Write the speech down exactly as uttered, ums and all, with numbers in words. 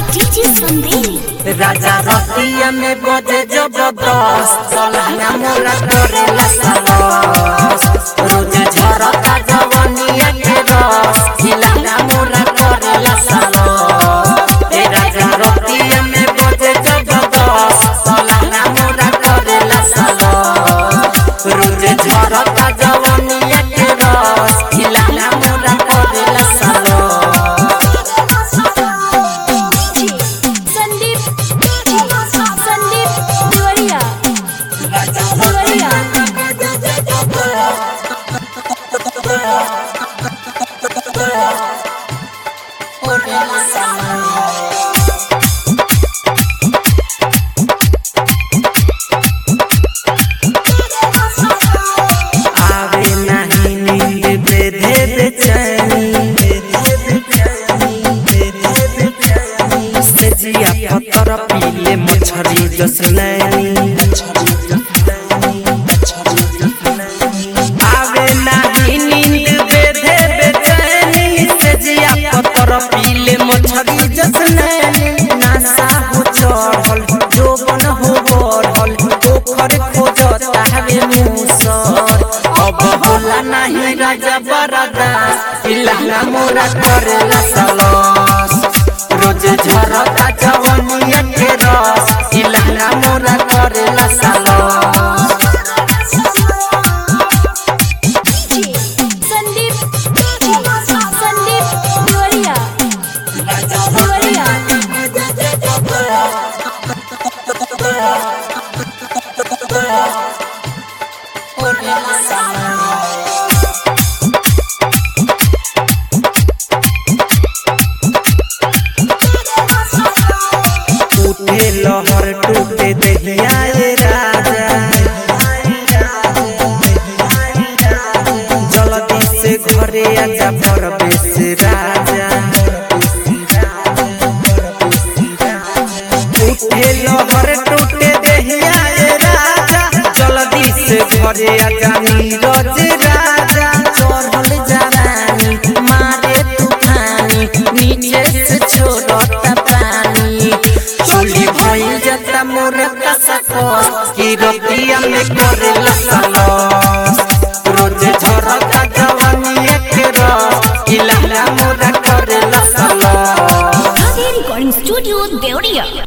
DJ Sandeep राजा रतिया में बजे जबरदस्त सलाना मोरा करेला सालस रोज झरता जवानिया के रस हिलाना मोरा करेला सालस ए राजा रतिया में बजे जबरदस्त सलाना मोरा करेला सालस रोज झरता जवानिया के रस हिलाना मोरा करेला सालस आवे नहीं नींद बेधे बेचैनी सेजिया पत्थर पीले मछरी जसनैनी आवे नहीं नींद बेधे बेचैनी सेजिया पत्थर पीले मछरी जसनैनी नासा हो चढ़ल जोबन हो बढ़ल ओखर खोजता हवे मुसर अब होला नहीं राजा बरदास इलाना मोरा करेला सालस रोज झरता जवानिया के रस इलाना मोरा करेला सालस उठे लहर टूटे दहिया ए राजा जल्दी से घरे आजा परवेश राजा उठे लहर टूटे दहिया ए राजा जल्दी से घरे आजा नीरज राजा चढ़ल जवानी मारे तूफानी नीचे से छोड़ता पानी चोली भइल जता मोर कसकस की रतिया में करेला सालस रोज झरता जवानिया के रस इलाना मोरा करेला सालस रिकॉर्डिंग स्टूडियो देवरिया।